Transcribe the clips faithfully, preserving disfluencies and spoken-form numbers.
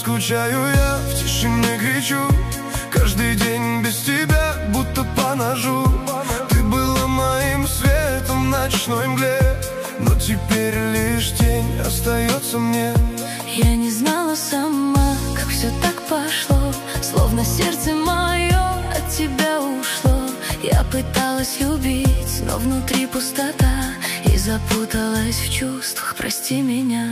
скучаю я, в тишине кричу. Каждый день без тебя, будто по ножу. Ты была моим светом в ночной мгле, но теперь лишь тень остается мне. Я не знала сама, как все так пошло, словно сердце мое от тебя ушло. Я пыталась любить, но внутри пустота, и запуталась в чувствах, прости меня.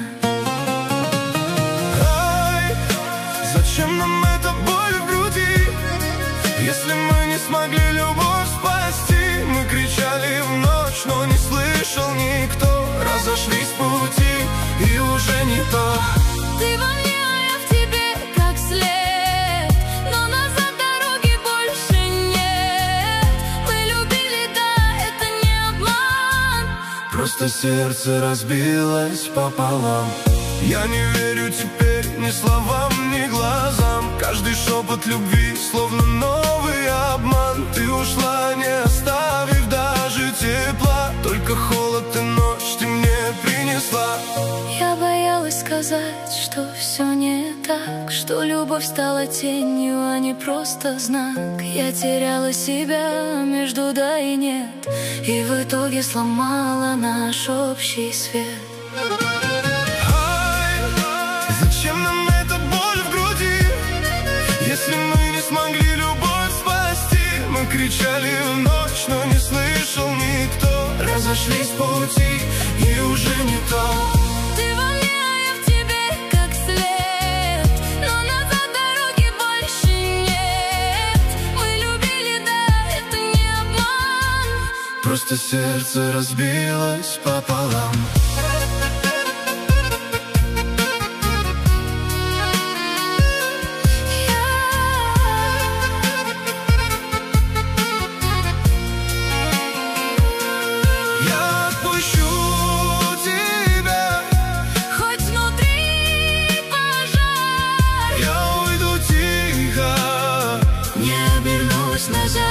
Ай, зачем нам эта боль в груди, если мы не смогли любовь спасти? Мы кричали в ночь, но не слышал никто. Разошлись пути, и уже не то. Ты во мне, а я в тебе, как след, но назад дороги больше нет. Мы любили, да, это не обман, просто сердце разбилось пополам. Я не верю теперь ни словам, ни глазам. Каждый шепот любви, словно новый обман. Ты ушла, не оставив даже тепла, только холод и ночь ты мне принесла. Я боялась сказать, что все не так, что любовь стала тенью, а не просто знак. Я теряла себя между да и нет, и в итоге сломала наш общий свет. Зачем нам эта боль в груди, если мы не смогли любовь спасти? Мы кричали в ночь, но не слышал никто. Разошлись пути, и уже не то. Ты во мне, а я в тебе, как след, но назад дороги больше нет. Мы любили, да, это не обман, просто сердце разбилось пополам. назад.